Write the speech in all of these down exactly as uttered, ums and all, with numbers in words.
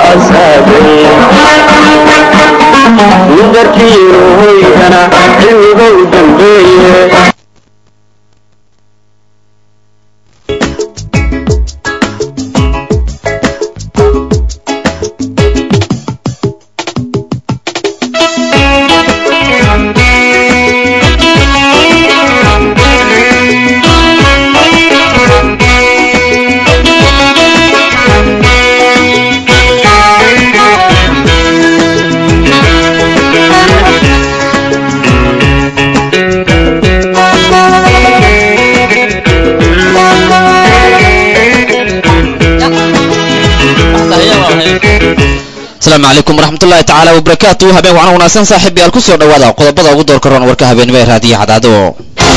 أسابي ندركي روينا علمي ودنبي السلام عليكم ورحمة الله تعالى وبركاته. هبين وعنا وناسان صاحبي الكسور دوادا قضبضا وقدور كرون وركا هبين مير هذه عدادو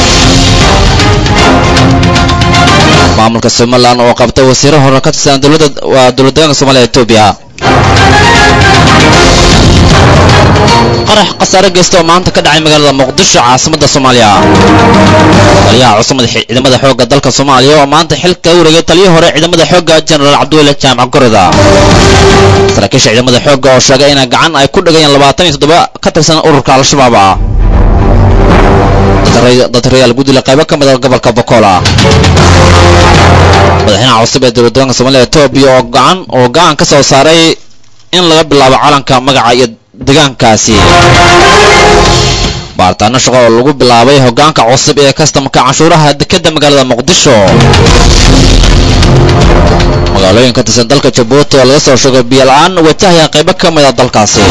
معمولك السومالان وقبته وسيره هركات السنة ودولدان الصومالية إثيوبيا قرح قصار جستو maanta ka dhacay magaalada Muqdisho caasimada Soomaaliya. Taliyaha cusub ee ciidamada xoogga dalka Soomaaliya oo maanta xilka u wareegay taliyaha hore ciidamada xoogga General Cabdulle Jaamac Gorda. Saraakiisha ciidamada xoogga oo sheegay in gacan ay ku dhagayaan labaatan iyo toddoba ka tirsan ururka Al-Shabaab ah. Dad reer guddiga qaybo ka mid ah gobolka Bokola. Madaxweynaha cusub ee dowladda Soomaaliya Itoobiya oo gacan oo gacan ka soo saaray in laga bilaabo calanka magaca iyo deegaankaasi baartaano shaqo oo lagu bilaabay hoggaanka cusub ee kastamka cashuuraha dekedda magaalada Muqdisho magaalooyinka ka tirsan dalka Djibouti oo laga soo sheegay biyo-la'aan wajahaya qaybo ka mid ah dalkaasi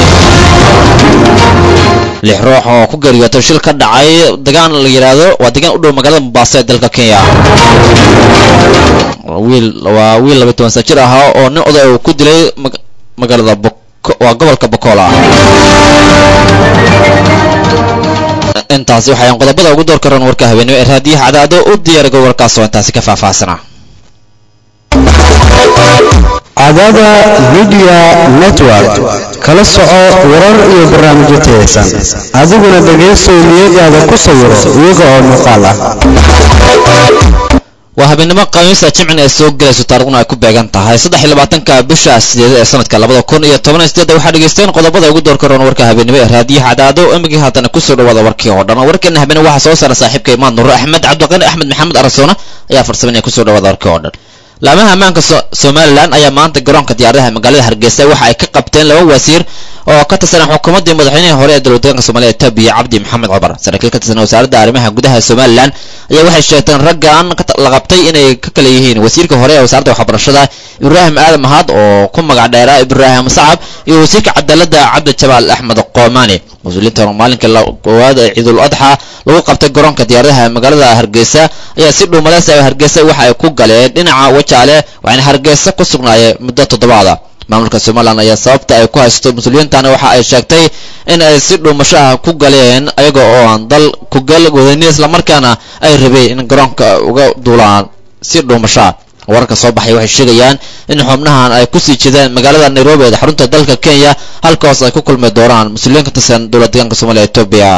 lix ruux oo ku geeriyootay shil ka dhacay deegaan la yiraahdo waa deegaan u dhow magaalada Mombasa ee dalka Kenya wiil waa wiil laba iyo toban sano jir ah oo nin oday uu ku dilay magaalada waa gobolka Bokola intaasi waxay qodobada ugu door karaan warka habeenimo ee raadiyaha cadaado u diyaariga warkaas oo intaasi ka faahfaahsana Cadaada Media Network kala soco warar iyo barnaamijyo tayeysan adiguna dhageyso niyadaada ku sawiro iyaga oo muuqaal ah وهبينما قاميس جمعنا السوق جلسوا تارقنا كوب بيجان تها صدق حلا باتنك بشة سيدة سنة كلا بدو كون يتمنى استياد واحد يجستين قضى بدو يقول دور كرون ورك هبينما هذه عدادو أمجي هاتنا كسر وضع وركي عردنا وركن هبينما واحد صوص أنا صاحب كيمان نور أحمد عبد الغني أحمد محمد أرسلنا يا فرسمين كسر وضع وركي عردنا لما همان كسومال لان أيام ما أنت جرون كتيارها مقالة هرجسة واحد كقبتين لو وزير oo ka tirsan xukuumadda madaxweynaha hore ee dowladda Soomaaliya Itoobiya Cabdi Maxamed Cabar saraakiil ka tirsan wasaaradda arrimaha gudaha Soomaaliland ayaa waxay sheegteen raggan la qabtay inay ka kala yihiin wasiirka hore ee wasaaradda waxbarashada Ibrahim Aadan Mahad oo ku magac dheeraa Ibrahim Sacab iyo wasiirka cadaaladda Cabdi Jabaal Axmed Qoomani mas'uuliyiinta maalinka koowaad ee Ciidul Adha lagu qabtay garoonka diyaaradaha magaalada Hargeysa ayaa si dhuumadeys ah Hargeysa waxa ay ku galeen dhinaca wajaale waxayna Hargeysa ku sugnaayeen muddo toddobaad maamulka Soomaaliland ayaa sababta ay ku haysto mas'uuliyiintan waxa ay sheegtay in ay si dhuumasho ah ku galeen ayaga oo aan dal ku gal wadani isla markaana ay rabeen in garoonka uga duulaan si dhuumasho wararka soo baxay waxay sheegayaan in xubnahan ay ku sii jeedaan magaalada Nairobi ee xarunta dalka Kenya halkaas ay ku kulmi doonaan mas'uuliyiin ka tirsan dowladda Soomaaliya Itoobiya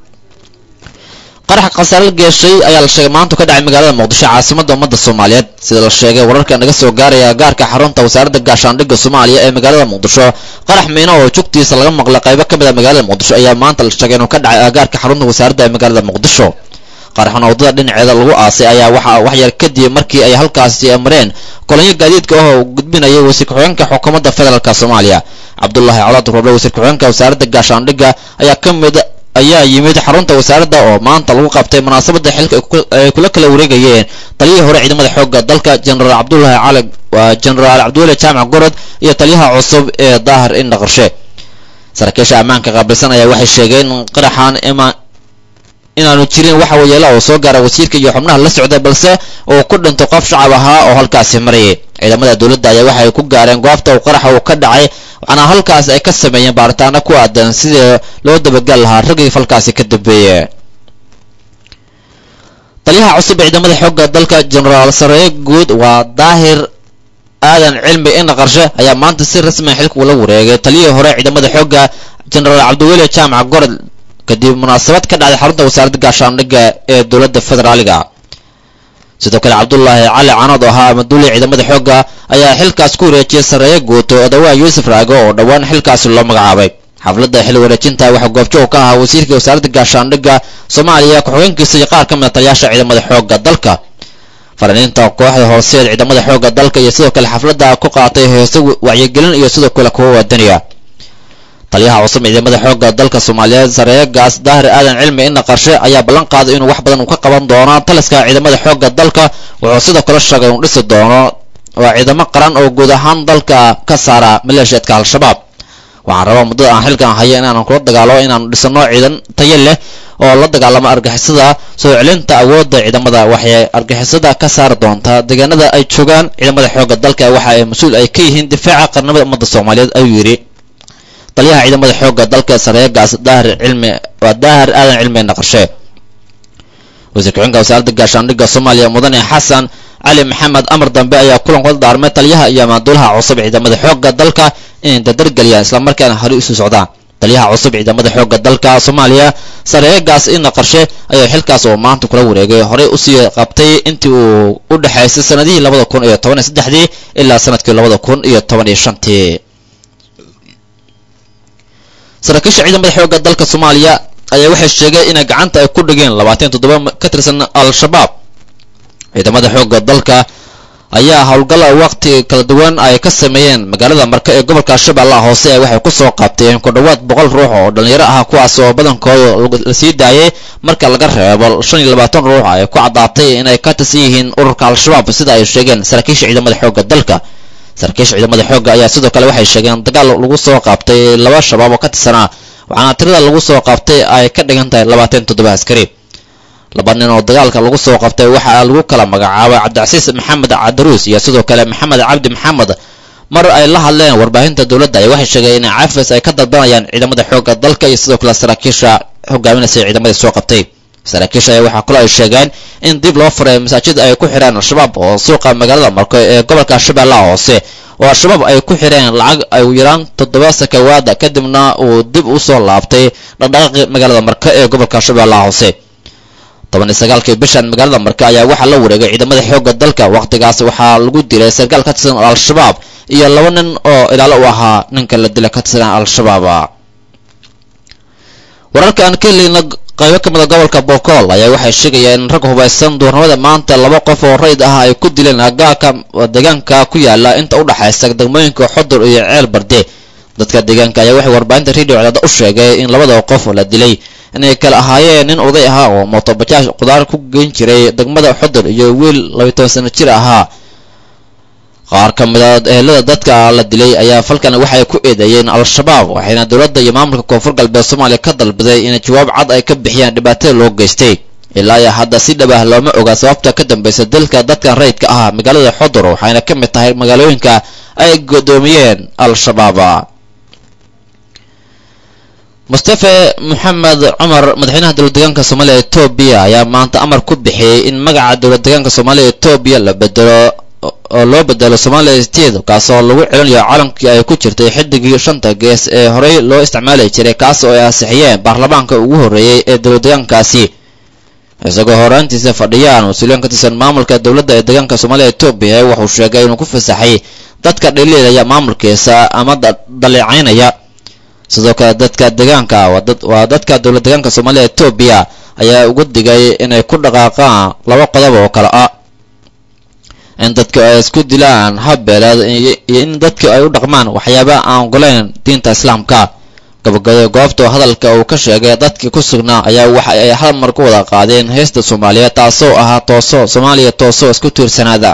qarax qasaal geeshay ayaa la sheegay maanta ka dhacay magaalada Muqdisho caasimadda ummadda Soomaaliyeed sida la sheegay wararka naga soo gaaraya gaarka xarunta wasaaradda gaashaandhigga Soomaaliya ee magaalada Muqdisho qarax miino oo jugtiisa laga maqlay qaybo ka mid ah magaalada Muqdisho ayaa maanta la sheegay inuu ka dhacay gaarka xarunta wasaaradda ee magaalada Muqdisho qaraxna wadada dhinaceeda lagu aasay ayaa waxa wax yar kadib markii ay halkaasi amreen kolonyo gaadiidka oo gudbinaya wasiirka xogeenka xukuumadda federaalka Soomaaliya Cabdullaahi Colaad Roble wasiirka xogeenka wasaaradda gaashaandhigga ayaa ka mid ayaa yimid xarunta wasaaradda oo maanta lagu qabtay munaasabadda xilka ay kula kala wareegayeen taliyihii hore ciidamada xoogga dalka General Cabdullaahi Cali waa General Cabdulle Jaamac Gorod iyo taliyaha cusub ee Daahir Indha Qarshe saraakiisha ammaanka qaabilsan ayaa waxay sheegeen qaraxan ima inaanu jirin waxa weeyala oo soo gaaray wasiirka iyo xubnaha la socday balse oo ku dhintay qof shacab ahaa oo halkaas marayay ciidamada dawladda ayaa waxay ku gaareen goobta uu qaraxa uu ka dhacay waxaana halkaas ay ka sameeyeen baaritaano ku aadan sidii loo dabagal lahaa ragii falkaasi ka dambeeyay taliyaha cusub ee ciidamada xoogga dalka General Saraaye Guud waa Daahir Aadan Cilmi Indha Qarshe ayaa maanta si rasmi ah xilka ula wareegay taliyihii hore ciidamada xoogga General Cabdulle Jaamac Gorod kadib munaasabad ka dhacday xarunta wasaaradda gaashaandhigga ee dowladda federaaliga sidoo kale cabdullaahi cali canood oo ahaa maduuli ciidamada xoogga ayaa xilkaas ku wareejiyay sarreeye guuto odawaa yuusuf raago oo dhowaan xilkaasi loo magacaabay xafladda xil wareejinta waxaa goobjoog ka ahaa wasiirka wasaaradda gaashaandhigga soomaaliya ku-xigeenkiisa iyo qaar ka mid a taliyaasha ciidamada xoogga dalka fanaaniinta kooxda hooseed ciidamada xoogga dalka iyo sidoo kale xafladda ku qaatay heeso wacyigelin iyo sidoo kale kuwa wadaniya taliyaha cusub ciidamada xoogga dalka soomaaliyeed sareegaas daahir aadan cilmi ina qarshe ayaa ballan qaaday inuu wax badan uu ka qaban doono taliska ciidamada xoogga dalka wuxuu sidoo kale sheegay inuu dhisi doono waa ciidamo qaran oo guud ahaan dalka ka saara maleeshiyaadka al-shabaab waxaan rabaa muddada aan xilkan hayo inaan kula dagaalo inaanu dhisano ciidan tayo leh oo la dagaalamo argixisada soo celinta awoodda ciidamada waxay argixisada ka saari doontaa deegaanada ay joogaan ciidamada xoogga dalka waxa ay mas-uul ay ka yihiin difaaca qarnimada ummadda soomaaliyeed ayuu yidhi taliyaha ciidamada xoogga dalka sareegaas daahir cilmi waa daahir aadan cilmi naqarshe wasiir ku-xigeenka wasaaradda gaashaandhigga soomaaliya mudane xasan cali maxamed amar dambe ayaa kulan kula daarmay taliyaha iyo maamulaha cusub ciidamada xoogga dalka inay dardargeliyaan islamarkaana hore isu socdaan taliyaha cusub ciidamada xoogga dalka soomaaliya sareegaas ina qarshe ayaa xilkaas oo maanta kula wareegay horey usii qabtay intii uu u dhexaysay sanadihii labada kun iyo toban iyo saddexdii ilaa sanadkii labada kun iyo toban iyo shantii saraakiisha ciidamada xoogga dalka soomaaliya ayaa waxay sheegeen inay gacanta ay ku dhigeen labaatan toddoba ka tirsan al-shabaab ciidamada xoogga dalka ayaa howlgal waqti kala duwan ay ka sameeyeen magaalada marka ee gobolka shabeellaha hoose waxay ku soo qabteen ku dhawaad boqol ruux oo dhalinyaro ah kuwaas oo badankooda la sii daayay marka laga reebo shan iyo labaatan ruux ay ku caddaatay inay ka tirsan yihiin ururka al-shabaab sida ay sheegeen saraakiisha ciidamada xoogga dalka saraakiisha ciidamada xoogga ayaa sidoo kale waxay sheegeen dagaal lagu soo qabtay laba shabaab oo ka tirsanaa waxaana tirada lagu soo qabtay ay ka dhigan tahay labaatan toddoba askari laba nin oo dagaalka lagu soo qabtay waxaa lagu kala magacaabay cabdicasiis maxamed cadaruus iyo sidoo kale maxamed cabdi maxamed mar ay la hadleen warbaahinta dowladda ay waxay sheegeen in cafis ay ka dalbanayaan ciidamada xoogga dalka iyo sidoo kale saraakiisha hogaaminaysa ciidamadii soo qabtay saraakiisha ayaa waxaa kaloo ay sheegeen in dib loo furay masaajid ay ku xireen al-shabaab oo suuqa magaalada marko ee gobolka shabeellaha hoose oo al-shabaab ay ku xireen lacag ay u yaraan toddoba sakawaada kadibna uu dib u soo laabtay dhaqdhaqaaqi magaalada marko ee gobolka shabeellaha hoose toban iyo sagaalkii bishan magaalada marka ayaa waxaa la wareegay ciidamada xoogga dalka waqtigaas waxaa lagu dilay sarkaal ka tirsan al-shabaab iyo laba nin oo ilaalo u ahaa ninka la dilay ka tirsan al-shabaab wararka aan ka heleyna qaybo ka mid a gobolka bokool ayaa waxay sheegayaan in rag hubaysan duurnimada maanta laba qof oo rayd ah ay ku dileen agaaka deegaanka ku yaala inta u dhaxaysa degmooyinka xudur iyo ceel barde dadka deegaanka ayaa waxay warbaahinta radio cadaada u sheegay in labada qof la dilay inay kala ahaayeen nin oday ahaa oo mootobajaaj qudaar ku geyn jiray degmada xudur iyo wiil laba iyo toban sano jir ahaa qaar ka mid a ehelada dadka la dilay ayaa falkan waxay ku eedeeyeen al-shabaab waxayna dowladda iyo maamulka koonfur galbeed soomaaliya ka dalbaday inay jawaab cad ay ka bixiyaan dhibaatada loo geystay ilaa iyo hadda si dhab ah looma oga sababta ka dambaysa dilka dadkan rayidka ah magaalada xudur waxayna ka mid tahay magaalooyinka ay godoomiyeen al-shabaab mustafa maxamed cumar madaxweynaha dowlad deegaanka soomaaliya etoobiya ayaa maanta amar ku bixiyey in magaca dowlad deegaanka soomaaliya etoobiya la bedelo oo loo bedelo Soomaaliya State kaasoo lagu celinayo calankii ay ku jirtay xidigii shanta gees ee horey loo isticmaali jiray kaas oo ay ansixiyeen baarlamaanka ugu horeeyay ee dowlad deegaankaasi isagoo horaantiisa fadhiyaan wasiiloon ka tirsan maamulka dowladda ee deegaanka Soomaaliya Ethiopia wuxuu sheegay inuu ku fasaxay dadka dhaliilaya maamulkiisa ama daleecaynaya sidoo kale dadka deegaanka waa dadka dowlad deegaanka Soomaaliya Ethiopia ayaa ugu digay inay ku dhaqaaqaan laba qodob oo kala ah in dadka ay isku dilaan habbeelad iyo in dadka ay u dhaqmaan waxyaabo aan ogoleen diinta islaamka gabagabada goobta hadalka uu ka sheegay dadkii ku sugnaa ayaa waxa ay hal mar ku wada qaadeen heesta Soomaaliya taasoo ahaa tooso Soomaaliya tooso isku tiirsanaada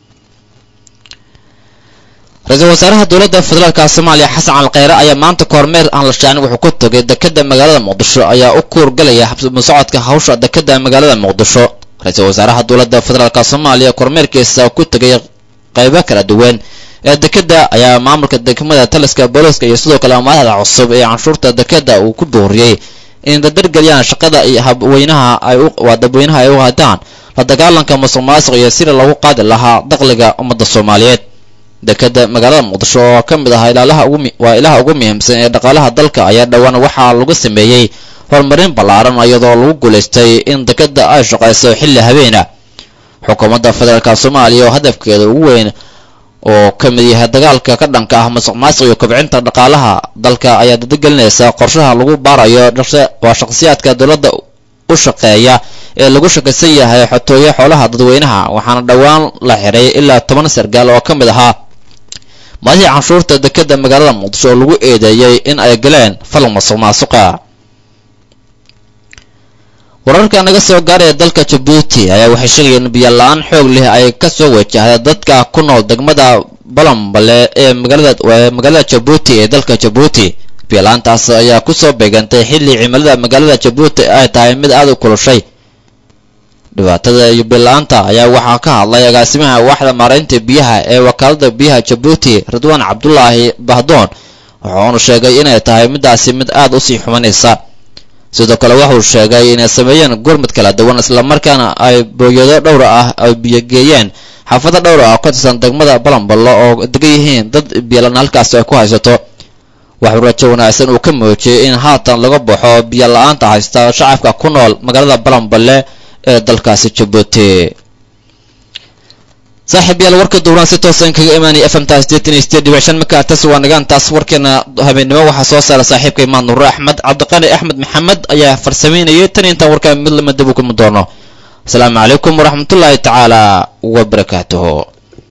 Ra'iisul Wasaaraha Dowladda Federaalka Soomaaliya Xasan Cali Khayre ayaa maanta kormeer aan la shaanin wuxuu ku tagay dekedda magaalada Muqdisho ayaa u kuurgalaya habsami socodka hawsha dekedda magaalada Muqdisho Ra'iisul Wasaaraha Dowladda Federaalka Soomaaliya kormeerkiisa ku tagay qaybo kala duwan ee dekedda ayaa maamulka degmada taliska booliska iyo sidoo kale madaxda cusub ee canshuurta dekedda uu ku dooriyay in dadgaliyaan shaqada iyo habweynaha ay u wadabweynaha ay u hadaan la dagaalanka musuqmaasuq iyo sida lagu qaadi lahaa dakhliga ummadda Soomaaliyeed dekedda magaalada Muqdisho oo ka mid ah ilaalaha ugu waa ilaha ugu muhiimsan ee dhaqaalaha dalka ayaa dhawaan waxa lagu sameeyay horumarin ballaaran iyadoo lagu guuleystay in dekedda ay shaqeyso xilli habeena xukuumadda federaalka Soomaaliya oo hadafkeeda ugu weyn oo ka mid yahay dagaalka ka dhanka ah musuqmaasuqa iyo kobcinta dhaqaalaha dalka ayaa dadgelinaysa qorshaha lagu baarayo waa shakhsiyaadka dawladda u shaqeeya ee lagu shaqaysan yahay xatooyo xoolaha dadweynaha waxaana dhawaan la xiray ilaa toban sargaal oo ka mid ahaa madaxda canshuurta dekedda magaalada Muqdisho oo lagu eedeeyay in ay galeen fal musuqmaasuqa. wararka naga soo gaaray dalka Djibouti ayaa waxay sheegayeen biyo la'aan xoog leh ay ka soo wajahday dadka ku nool degmada Balambale ee magaalada magaalada Djibouti ee dalka Djibouti. biyo la'aantaas ayaa ku soo beegantay xilli cimilada magaalada Djibouti ay tahay mid aad u kulushay. dhibaatada iyo biyo la'aanta ayaa waxaa ka hadlay agaasimaha waaxda maareynta biyaha ee wakaalada biyaha Djibouti Ridwaan Cabdullaahi Bahdoon wuxuuna sheegay inay tahay midaasi mid aad u sii xumanaysa. sidoo kale wuxuu sheegay inay sameeyeen gurmad kala duwan isla markaana ay booyado dhowr ah ay biyo geeyeen xaafado dhowr ah oo ka tirsan degmada Balambalo oo degan yihiin dad biyo la'aan halkaas ay ku haysato. wuxuu rajo wanaagsan uu ka muujiyay in haatan laga baxo biyo la'aanta haysta shacabka ku nool magaalada Balambale ee dalkaasi Djibouti. saaxiib yaal warka duuraan si toosan kaga imaanay F M taas sideetan iyo sideed dhibic shan marka taas waa nagaan taas warkeena habeenimo waxa soo saaray saaxiibka Imaan Nuur Axmed Cabdiqani Axmed Maxamed ayaa farsameynayay tan inta warka mid lama dib u kulmi doono. Assalaamu calaykum waraxmatullaahi tacaala wa barakaatuhu.